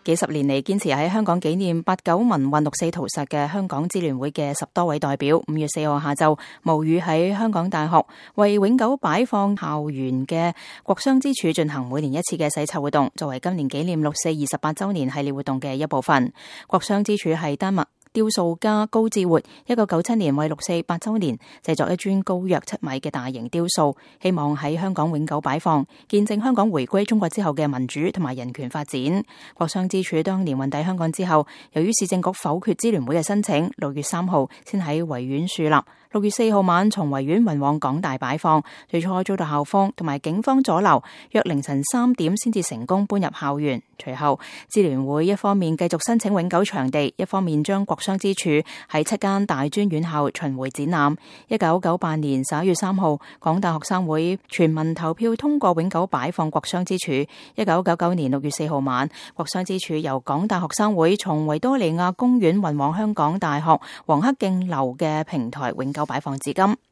幾十年嚟堅持喺香港紀念8·9民運6·4屠殺嘅香港支聯會嘅10多位代表，5月4號下晝冒雨喺香港大學為永久擺放校園嘅國殤之柱進行每年一次嘅洗刷活動，作為今年紀念6·4 28週年系列活動嘅一部分。國殤之柱係丹麥雕塑家高志活1997年為6·4 8週年製作一尊高約7米嘅大型雕塑，希望喺香港永久擺放，見證香港回歸中國之後嘅民主同埋人權發展。國殤之柱當年運抵香港之後，由於市政局否決支聯會嘅申請，6月3號先喺維園樹立，6月4號晚從維園運往港大擺放，最初遭到校方同埋警方阻撓，約凌晨3點先至成功搬入校園。隨後支聯會一方面繼續申請永久場地，一方面將國殤之柱喺7間大專院校巡迴展覽。1998年11月3號，港大學生會全民投票通過永久擺放國殤之柱。1999年6月4號晚，國殤之柱由港大學生會從維多利亞公園運往香港大學黃克競樓嘅平台永久擺放至今。